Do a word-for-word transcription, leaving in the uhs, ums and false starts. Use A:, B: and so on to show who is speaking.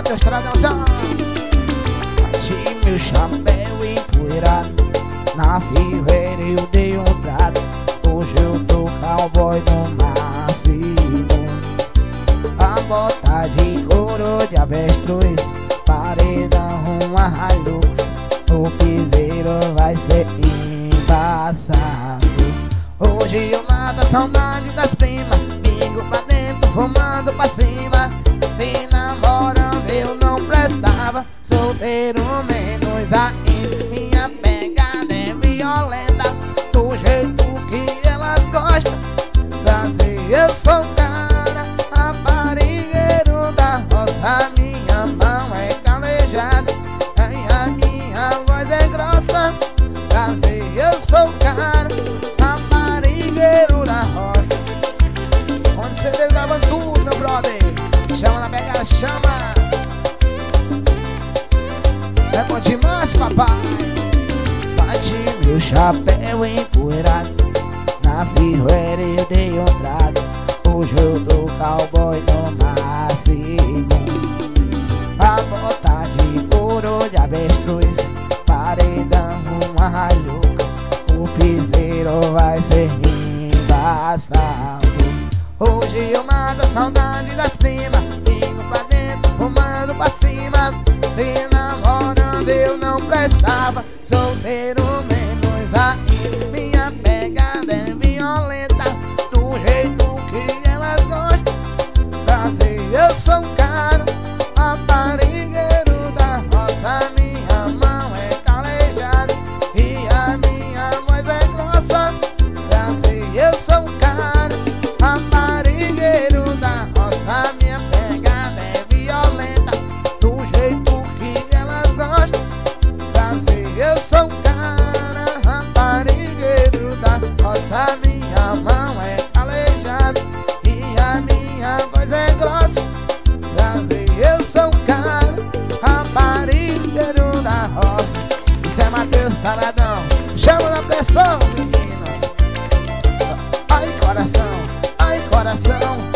A: do estradão, bati meu chapéu empoeirado, na ferreira eu dei um trato. Hoje eu tô cowboy no máximo. A bota de couro de avestruz, paredão, uma Hilux. O piseiro vai ser embaçado. Hoje eu mato a saudade das primas, bingo pra dentro, fumando pra cima. Se namorando eu não prestava, solteiro menos ainda. Minha pegada é violenta, do jeito que elas gostam. Prazer, eu sou cara, raparigueiro da roça. Minha mão é calejada, ai, a minha voz é grossa. Prazer, eu sou cara, raparigueiro da roça. Onde você veio gravando tudo, meu brother? Chama na pegada, chama. É bom demais, papai. Bati meu chapéu empoeirado, na ferreira eu dei um trato. Hoje eu tô cowboy no máximo. A bota de couro de avestruz, paredão, uma Hilux. O piseiro vai ser embaçado. Hoje eu mato a saudade das primas, bingo pra dentro, fumando pra cima. Se namorando eu não prestava, solteiro menos ainda. Minha pegada é violenta, do jeito que elas gostam. Prazer, eu sou cara, raparigueiro da roça. Minha mão é calejada e a minha voz é grossa. Prazer, eu sou cara, raparigueiro da roça. Minha pegada é violenta, do jeito que elas gostam. Prazer, eu sou cara, raparigueiro da roça. Minha mão é calejada e a minha voz é grossa. Prazer, eu sou cara, raparigueiro da roça. Isso é Matheus Taradão, chama na pressão, menino. Ai, coração, ai, coração.